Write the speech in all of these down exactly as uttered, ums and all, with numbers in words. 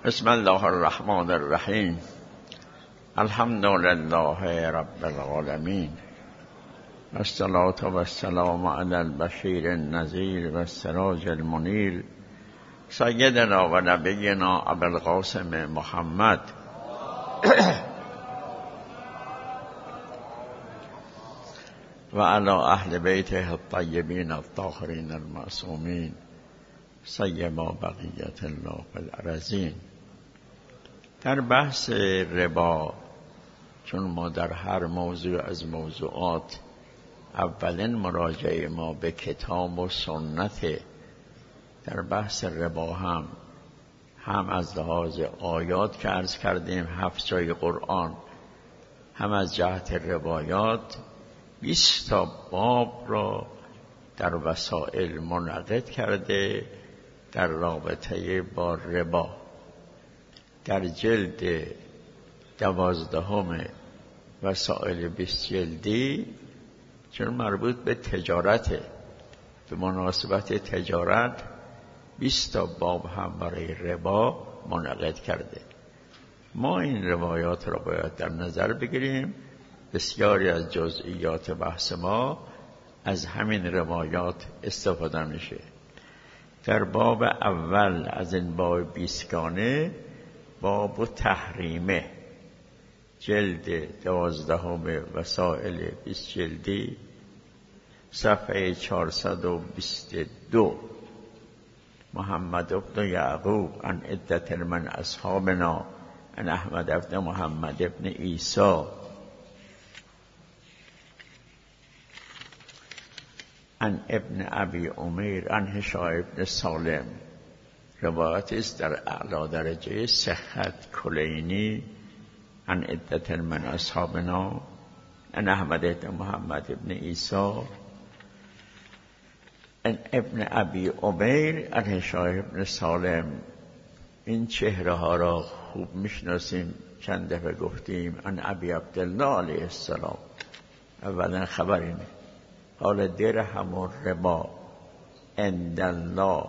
بسم الله الرحمن الرحیم. الحمد لله رب العالمین، الصلاة و السلام علی البشیر النذیر و السراج المنیر، سیدنا و نبینا ابوالقاسم محمد و علی اهل بیته الطیبین الطاهرین المعصومین، سیما بقیت الله فی الارضین. در بحث ربا، چون ما در هر موضوع از موضوعات اولین مراجعه ما به کتاب و سنت، در بحث ربا هم هم از لحاظ آیات که عرض کردیم هفت جای قرآن، هم از جهت روایات بیست تا باب را در وسائل منعقد کرده در رابطه با ربا. در جلد دوازدهم وسائل بیست جلدی، چون مربوط به تجارته، به مناسبت تجارت بیست تا باب هم برای ربا منعقد کرده. ما این روایات را باید در نظر بگیریم. بسیاری از جزئیات بحث ما از همین روایات استفاده میشه. در باب اول از این باب بیستگانه، باب تحریمه، جلد دوازدهم وسائل بیست جلدی، صفحه چهارصد و بیست و دو. محمد ابن یعقوب عن عدة من اصحابنا عن احمد ابن محمد ابن عیسی عن ابن ابی عمیر عن هشام ابن سالم. روایت است در اعلی درجه صحت کلینی. عن عدة من اصحابنا عن احمد ابن محمد ابن عیسی عن ابن ابی عمیر عن هشام ابن سالم. این چهره ها را خوب میشناسیم، چند دفعه گفتیم. عن ابی عبدالله علیه السلام. اولا خبر اینه، حال درهم و ربا عند الله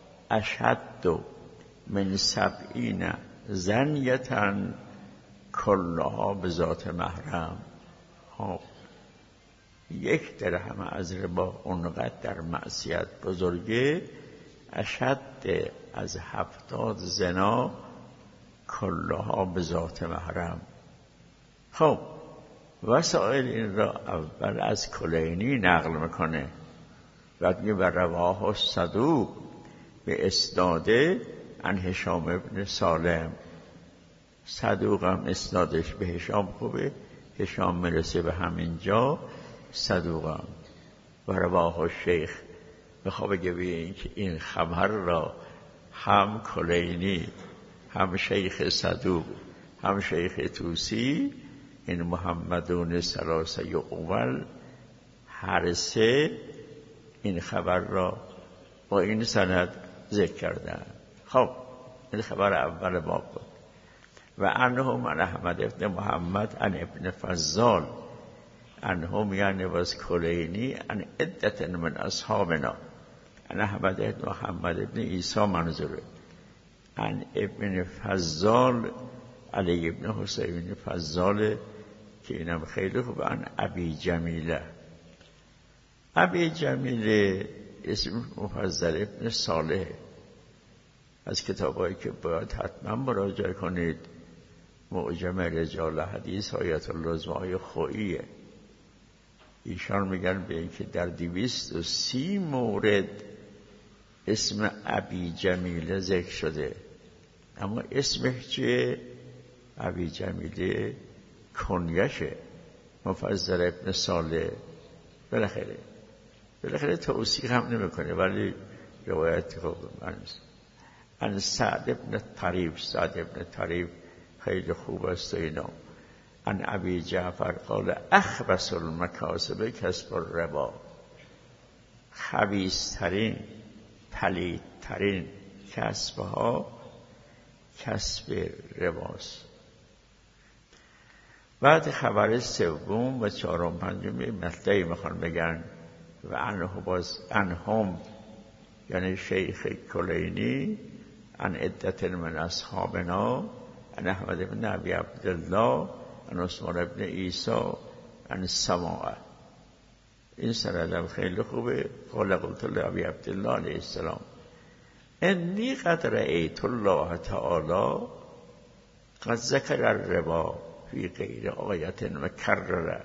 اشد من سبعین زنیتن کلها به ذات محرم. ها، یک درهم از ربا اونقدر در معصیت بزرگه، اشد از هفتاد زنا کلها به ذات محرم. خب وسائل این را اول از کلینی نقل میکنه، بعد میگه و رواه صدوق به اسناده عن هشام ابن سالم. صدوق هم اسنادش به هشام خوبه، هشام میرسه به همین جا، صدوق هم. و رواه شیخ بخواه بگه این که این خبر را هم کلینی، هم شیخ صدوق، هم شیخ توسی، این محمدون ثلاثه اول، هر سه این خبر را با این سند ذکر کردن. خب این خبر اول باب بود. و عنهم عن احمد ابن محمد عن ابن فضال عنهم یعنی was کلینی عن عدة من اصحابنا عن احمد ابن محمد ابن عیسی منظوره. عن ابن فضال علی ابن حسین فضال که اینم خیلی خوب. عن ابی جمیله. ابی جمیله اسم مفضل ابن صالح. از کتابایی که باید حتما مراجعه کنید، معجم رجال حدیث آیت العظمای خوییه. ایشان میگن به اینکه در دویست و سی مورد اسم ابی جمیله ذکر شده، اما اسمش چیه؟ ابی جمیله کنیشه، مفضل ابن صالح. بالاخره بالاخره توصیح هم نمیکنه، ولی روایت خوب منست. ان سعد ابن طریف، سعد ابن طریف خیلی خوب است اینا. ان ابی جعفر قال اخبث المکاسب کسب الربا. خبیث‌ترین، پلیدترین کسبها کسب رباست. بعد خبر سوم و چهارم پنجم مطلعی میخوان بگن. و انه باز انهم یعنی شیخ کلینی عن عدت من اصحابنا عن احمد بن ابی عبدالله عن عثمان بن عیسی عن السماع. این سندم خیلی خوبه. قال قلت لابی عبدالله علیه السلام انی قد رأیت الله تعالی قد ذکر الربا فی غیر آیت مکرره.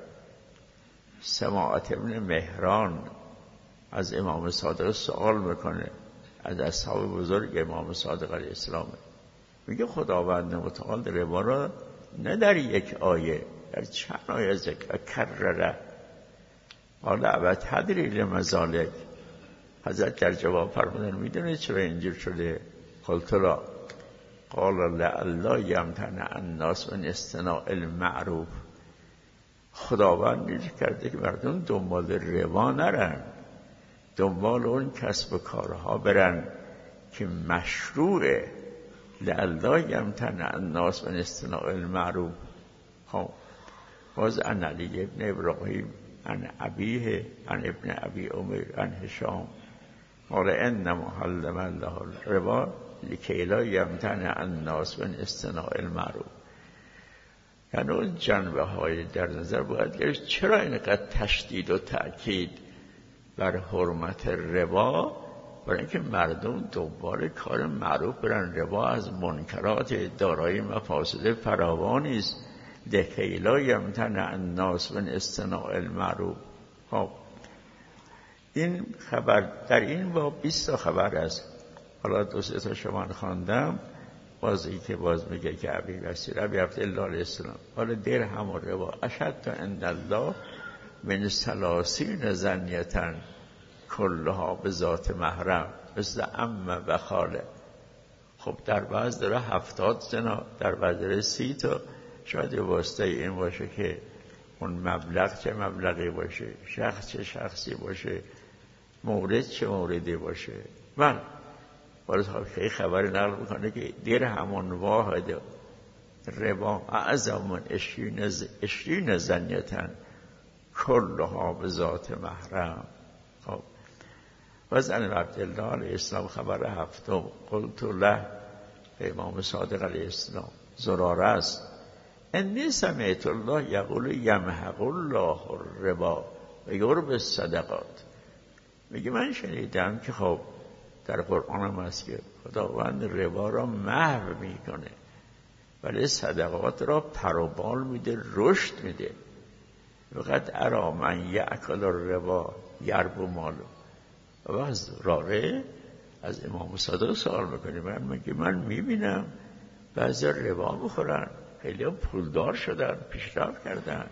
سماعت ابن مهران از امام صادق سوال میکنه، از اصحاب بزرگ امام صادق علیه السلام، میگه خداوند متعال ربا را نه در یک آیه، در چند آیه ذکر کرره. حالا ابد تدری لمذالک. حضرت در جواب فرمودن میدونید چرا اینجور شده؟ قلت لا. قال لعلی یمتنع الناس من اصطناع المعروف. خداوند اینجور کرده که مردم دنبال ربا نرن، دنبال اون کسب و کارها برن که مشروعه. لعلی یمتنع الناس من اصطناع المعروف. خب باز عن علی ابن ابراهیم عن ابیه عن ابن ابی عمر عن هشام قال انما حرم الله الربا لکی لا یمتنع الناس من اصطناع المعروف. یعنی اون جنبه های در نظر باید گرفت چرا اینقدر تشدید و تأکید بر حرمت ربا؟ برای اینکه مردم دنبال کار معروف برن. ربا از منکرات دارای مفاسد فراوانی است. لکی لا یمتنع الناس من اصطناع المعروف. خب این خبر در این باب بیست تا خبر است. حالا دو سه تا شما خواندم. باز این که باز میگه که ابی بصیر ابی عبدالله علیه السلام حالا درهم و ربا اشد عند الله من ثلاثین زنیتن کلها به ذات محرم مثل عمه و خاله. خب در بعض داره هفتاد زنا، در بعض داره سی تا. شاید واسطه این باشه که اون مبلغ چه مبلغی باشه، شخص چه شخصی باشه، مورد چه موردی باشه. من باید خیلی خبری نقل میکنه که دیر همون واحد ربا اعظم من اشرین زنیتن کلها به ذات محرم. خب باز عن عبدالله علیه السلام خبر هفتم قلت له امام صادق علیه السلام زراره است انی سمعت الله یقول یمحق الله الربا و یربی الصدقات. میگه من شنیدم که خب در قرآن هم هست که خداوند ربا را محو میکنه ولی صدقات را پروبال میده، رشد میده. وقد ارا من یأکل الربا یربو مالو. و از راره از امام صادق سوال میکنه، من میگه من میبینم بعضی ربا میخورن، خیلی هم پولدار شدن، پیشرفت کردن.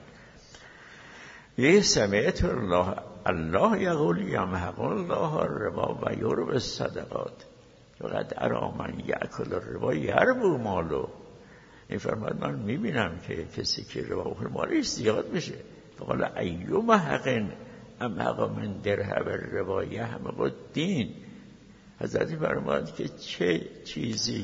یه سمعت الله الله یقول یمحق الله الربا و یربی الصدقات وقد ارا من یأکل الربا یربو مالو. این فرماد من میبینم که کسی که ربا بخوره مالش زیاد میشه. فقال ایوم حق امحق من درهم الربا یحمق الدین. حضرت فرماد که چه چیزی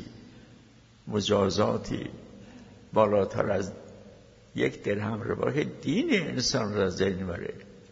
مجازاتی بالاتر از یک درهم ربا که دین انسان را از بین میبره.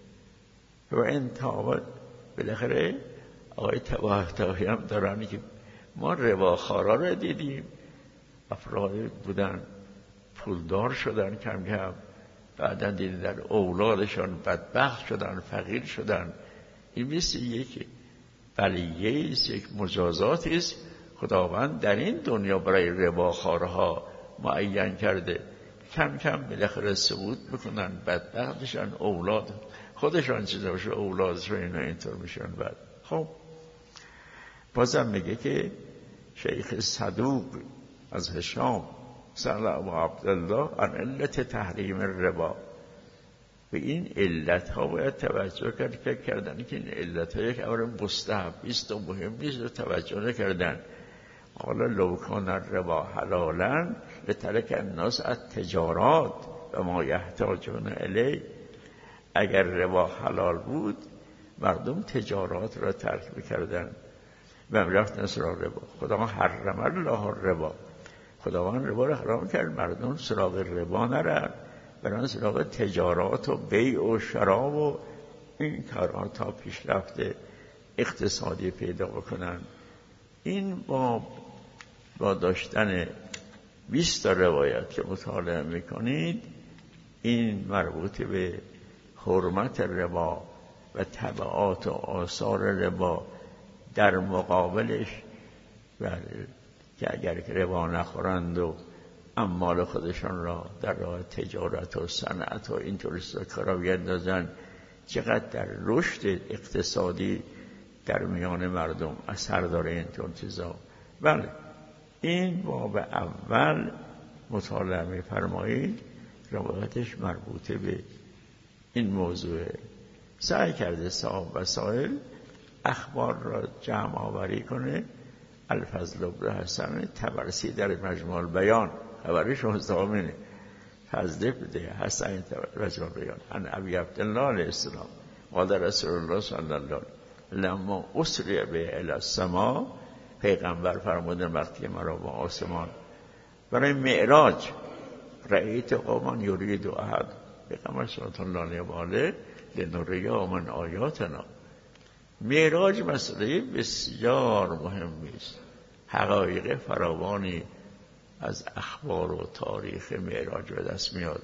و این تابت بالاخره آقای تباهی هم دارن که ما رباخوارا را دیدیم، افراد بودن پولدار شدن کم کم، بعداً دیدن در اولادشان بدبخت شدن، فقیر شدن. این مثل یک بلیه است، یک مجازات است خداوند در این دنیا برای رباخوارها معین کرده. کم کم بالاخره ثبوت میکنن، بدبختشن، اولاد خودشان چیزا باشه اولادشان اینا اینطور میشن. بعد خب بازم میگه که شیخ صدوق از هشام سأل ابو عبدالله عن علت تحریم الربا. به این علت ها باید توجه کرد که کردن که این علت ها یک امر مستحب است و مهم نیست و توجه نکردن. قال لو کان الربا حلالا لترک الناس التجارات و ما یحتاجون الیه. اگر ربا حلال بود مردم تجارات را ترک میکردن و رفتن سراغ ربا. خدا حرم الله الربا، خداوند ربا را حرام کرد، مردم سراغ ربا نرن، برن سراغ تجارات و بیع و شراب و این کارها تا پیشرفت اقتصادی پیدا بکنن. این با با داشتن بیست تا روایت که مطالعه میکنید، این مربوط به حرمت ربا و تبعات و آثار ربا در مقابلش، که اگر ربا نخورند و اموال خودشان را در راه تجارت و صنعت و اینطور کارا بیندازند، چقدر در رشد اقتصادی در میان مردم اثر داره این چیزا. بله، این باب اول مطالعه می‌فرمایید، روایتش مربوطه به این موضوع. سعی کرده صاحب وسائل اخبار را جمع آوری کنه. الفضل بن حسن طبرسی در مجموع البیان، خبرش مستقیمه، فضل بن حسن مجموع البیان عن ابی عبدالله علیه السلام قال رسول الله صلی الله علیه و آله لما اسری به الی السما، پیغمبر فرمودن وقتی مرا با آسمان برای معراج، رأیت قوما یرید احد، پیغمبر صلی الله علیه و آله لنریا من آیاتنا. معراج مسئله بسیار مهمی است. حقایق فراوانی از اخبار و تاریخ معراج به دست میاد.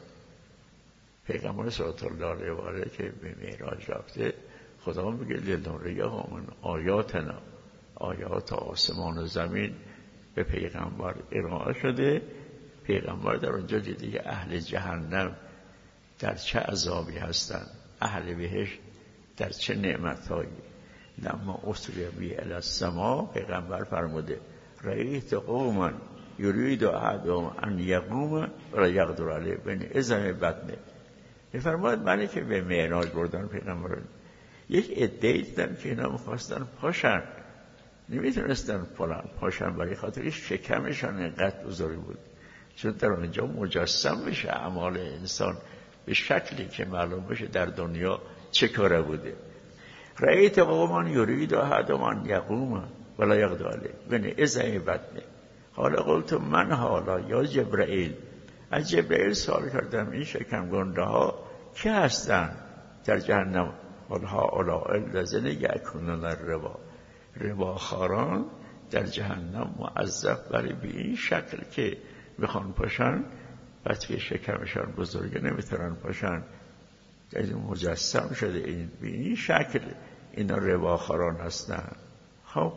پیغمبر صلی الله علیه و آله که به معراج رفته، خدا میگه لنریا من آیاتنا، آیات آسمان و زمین به پیغمبر ارائه شده. پیغمبر در اونجا دیگه اهل جهنم در چه عذابی هستند، اهل بهشت در چه نعمتهایی. لما اسری بی الی السما، پیغمبر فرموده رأیت قوما یرید احدهم ان یقوم ولا یقدر علیه بین اذن بطنه. میفرماید من که به معراج بردن پیغمبر، یک عده‌ای دیدم که اینا میخواستن پاشن، نمیتونستن پاشن، برای خاطر شکمشان اینقدر بزرگ بود، چون در اونجا مجسم میشه اعمال انسان به شکلی که معلوم بشه در دنیا چه کاره بوده. رأیت قوما یرید احدهم ان یقوم ولا یقدر علیه بین اذن بطنه. حالا قلت من حالا یا جبرائیل، از جبرائیل سوال کردم این شکم گنده ها که هستن در جهنم؟ قال هؤلاء الذین یأکلون الربا، رباخواران در جهنم معذب برای به این شکل که بخوان پاشن، بس که شکمشان بزرگه نمیتونن پاشن، یعنی مجسم شده این به این شکل اینا رباخواران هستن. خب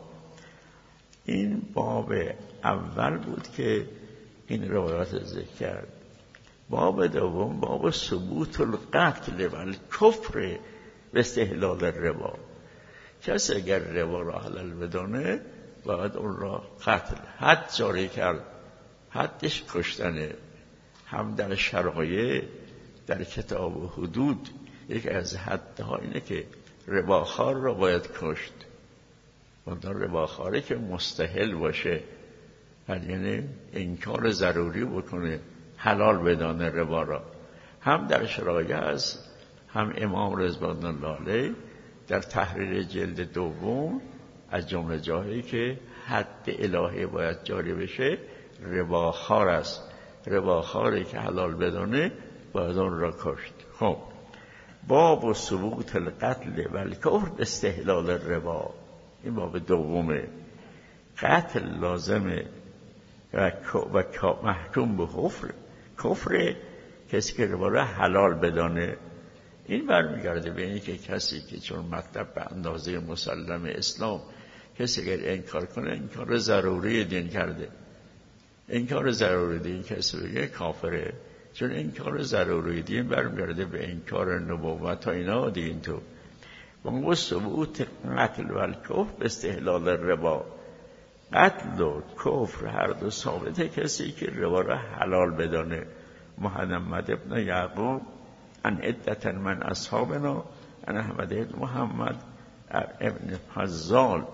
این باب اول بود که این روایات ذکر کرد. باب دوم باب ثبوت القتل و الکفر به استحلال ربا. کسی اگر ربا را حلال بدانه باید اون را قتل، حد جاری کرد. حدش کشتنه. هم در شرایع در کتاب و حدود یکی از حدها اینه که رباخوار را باید کشت. اون رباخواره که مستحل باشه، یعنی انکار ضروری بکنه، حلال بدانه ربا را. هم در شرایع است، هم امام رضوان الله علیه در تحریر جلد دوم از جمله جاهایی که حد الهی باید جاری بشه رباخوار است. رباخواری که حلال بدانه باید اون را کشت. خب باب و ثبوت القتل و الکفر استحلال ربا، این باب دومه. قتل لازمه و محکوم به کفر. کفر کسی که ربا را حلال بدانه. این برمیگرده به اینی که کسی که چون مطلب به اندازه مسلم اسلام، کسی اگر انکار کنه انکار ضروری دین کرده. انکار ضروری دین کسی بگه کافره، چون انکار ضروری دین برمیگرده به انکار نبوت و اینا دین. تو با ثبوت قتل و الکفر به استحلال ربا، قتل و کفر هر دو ثابته کسی که ربا را حلال بدانه. محمد ابن یعقوب ان عدة من اصحابنا ان احمد ابن محمد ابن فضال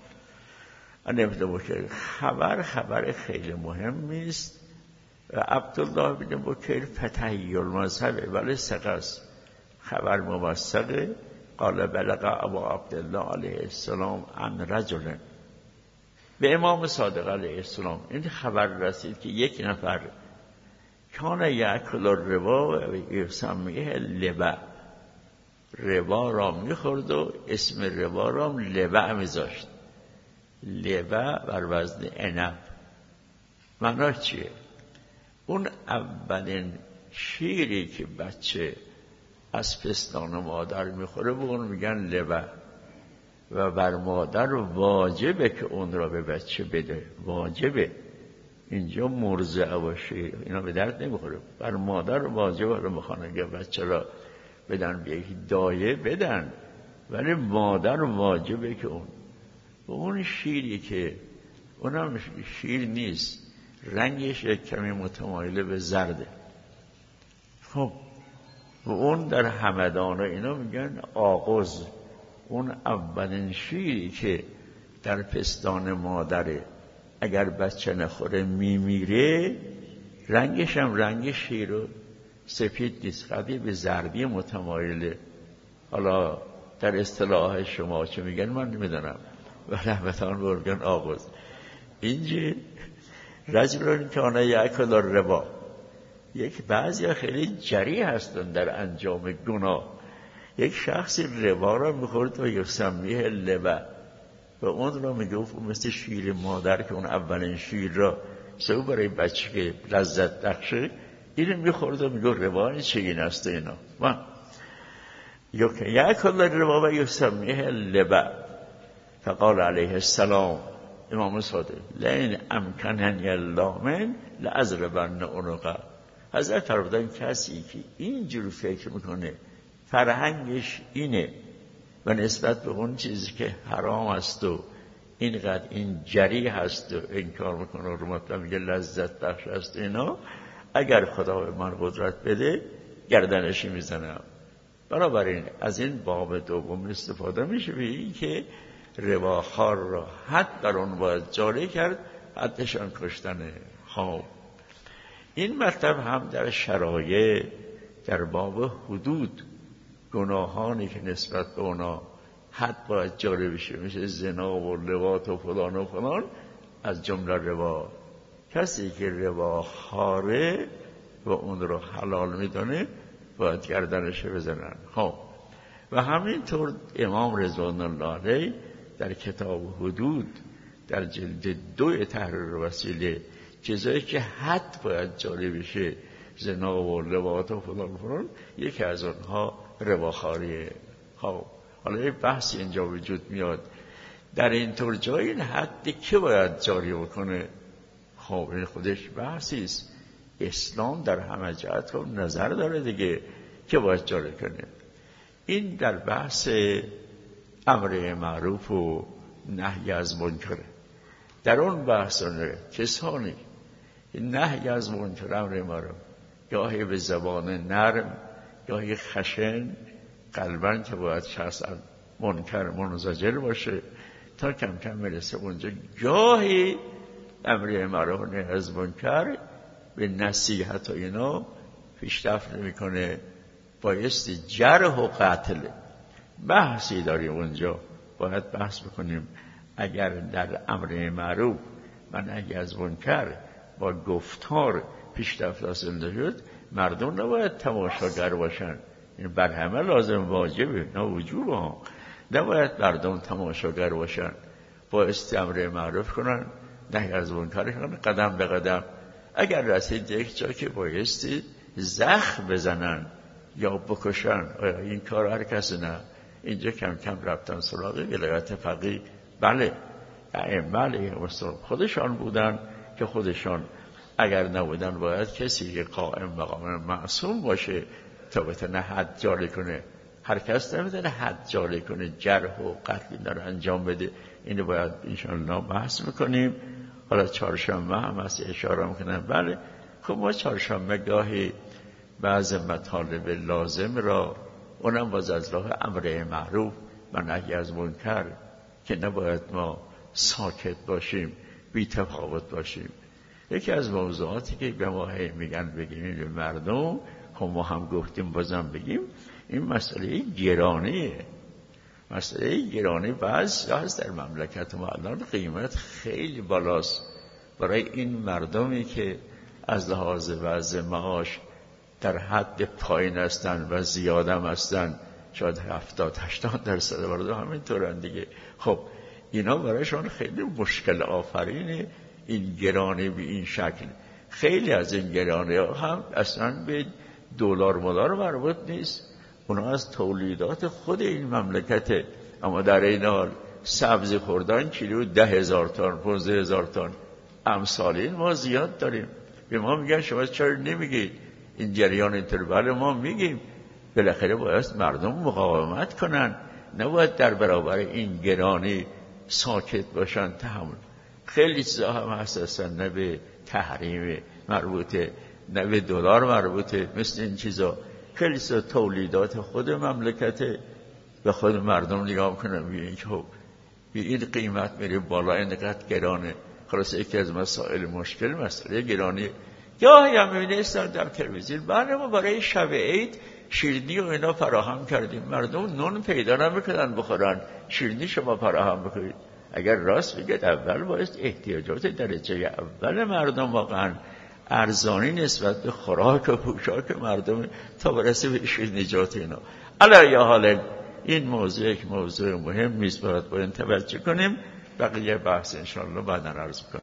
ان ابن بکر. خبر خبر خیلی مهمی است. عبدالله ابن بکر فتحی المذهب ولی ثقه است، خبر موثقه. قال بلغ ابا عبدالله علیه السلام عن رجل، به امام صادق علیه السلام این خبر رسید که یک نفر کان یأکل الربا و یسمیه لبع، ربا را میخورد و اسم ربا را لبع میذاشت. لبع بر وزن عنب، معناش چیه؟ اون اولین شیری که بچه از پستان مادر میخوره به اون میگن لبه و بر مادر واجبه که اون را به بچه بده. واجبه، اینجا مرضعه باشه اینا به درد نمیخوره. بر مادر واجبه رو میخوان اگه بچه را بدن به یک دایه بدن، ولی مادر واجبه که اون و اون شیری که اونم شیر نیست، رنگش یک کمی متمایل به زرده. خب و اون در همدان اینا میگن آغوز. اون اولین شیری که در پستان مادره اگر بچه نخوره میمیره، رنگش هم رنگ شیر و سفید نیست، قدی به زردی متمایله. حالا در اصطلاح شما چه میگن من نمیدونم، ولی همتان برگن آغوز. اینجا رجلون کان یأکل الربا، یک بعضی خیلی جری هستن در انجام گناه. یک شخصی ربا را میخورد و یسمیه لبه و اون را میگفت مثل شیر مادر که اون اولین شیر را سو برای بچه که لذت بخشه اینو میخورد و میگفت ربا چه این است اینا. من یأکل الربا و یسمیه لبه فقال علیه السلام امام صادق لئن امکننی الله من لأضربن عنقه. حضرت فرمودن کسی که اینجور فکر میکنه فرهنگش اینه و نسبت به اون چیزی که حرام است و اینقدر این جری هست و انکار میکنه و مطلب میگه لذت بخش است اینا، اگر خدا به من قدرت بده گردنشی میزنم. بنابراین از این باب دوم استفاده میشه به این که رباخوار را حد بر اون باید جاری کرد، حدشان کشتنه. خب این مطلب هم در شرایع در باب حدود گناهانی که نسبت به اونا حد باید جاری بشه، مثل زنا و لواط و فلان و فلان، از جمله ربا. کسی که ربا خاره و اون رو حلال میدونه باید گردنش بزنن. خب و همینطور امام رضوان الله علیه در کتاب حدود در جلد دو تحریر وسیله چیزایی که حد باید جاری بشه، زنا و لواط و فلان فلان، یکی از اونها رباخاریه. خب حالا یه بحث اینجا وجود میاد در این طور جای این حد که باید جاری بکنه. خب این خودش بحثی است. اسلام در همه جهت خب نظر داره دیگه که باید جاری کنه. این در بحث امر معروف و نهی از منکره. در اون بحث کسانی نهی از منکر امر معروف گاهی به زبان نرم گاهی خشن قلباً که باید شخص منکر منزجر باشه تا کم کم میرسه اونجا، گاهی امر معروف و نهی از منکر به نصیحت و اینا پیشرفت نمیکنه، بایستی جرح و قتل. بحثی داریم اونجا باید بحث بکنیم. اگر در امر معروف و نهی از منکر با گفتار پیشرفت حاصل نشد، مردم نباید تماشاگر باشن. این بر همه لازم واجبه، نه وجوب ها. نباید مردم تماشاگر باشن، بایستی امر معروف کنن نهی از منکر کنن قدم به قدم. اگر رسید یک جا که بایستی زخم بزنن یا بکشن، آیا این کار هر کسی نه؟ اینجا کم کم رفتن سراغ ولایت فقیه. بله ائمه علیهم السلام خودشان بودن که خودشان اگر نبودن باید کسی که قائم مقام معصوم باشه تا بتونه حد جاری کنه. هر کس نمیتونه حد جاری کنه، جرح و قتل اینا رو انجام بده. اینو باید انشاءالله بحث میکنیم. حالا چهارشنبه هم از اشاره میکنم. بله خب ما چهارشنبه گاهی بعض مطالب لازم را، اونم باز از راه امر معروف و نهی از منکر که نباید ما ساکت باشیم، بی تفاوت باشیم. یکی از موضوعاتی که به ما میگن بگیم این مردم، خب ما هم گفتیم بازم بگیم، این مسئله گرانیه. مسئله گرانی بعض هست در مملکت ما الان قیمت خیلی بالاست برای این مردمی که از لحاظ وضع معاش در حد پایین هستن و زیادم هستن، شاید هفتاد هشتاد درصد مردم همینطورن دیگه. خب اینا برایشان خیلی مشکل آفرینه این گرانی به این شکل. خیلی از این گرانی ها هم اصلا به دلار مولار مربوط نیست، اونا از تولیدات خود این مملکته. اما در این حال سبزی خوردن کیلو ده هزار تن، پونزده هزار تن، امثال این ما زیاد داریم. به ما میگن شما چرا نمیگید این جریان اینطور؟ بله ما میگیم، بالاخره باید مردم مقاومت کنن، نباید در برابر این گرانی ساکت باشن، تحمل. خیلی چیزا هم هست اصلا نه به تحریم مربوطه نه به دلار مربوطه، مثل این چیزا خیلی چیزا تولیدات خود مملکته و خود مردم نگاه کنن ببینن که خب این قیمت میره بالا، اینقدر گرانه. خلاص یکی از مسائل مشکل مسئله گرانی. یا هم می‌بینید در تلویزیون بله ما برای شب عید شیرینی و اینا فراهم کردیم، مردم نون پیدا نمی‌کنن بخورن، شیرینی شما فراهم بکنید. اگر راست بگید اول باید احتیاجات درجه اول مردم واقعا ارزانی نسبت به خوراک و پوشاک مردم تا برسه به شیرینیجات اینا. علی حال این موضوع یک موضوع مهم نیست، باید با این توجه کنیم. بقیه بحث انشاءالله بعداً عرض کنیم.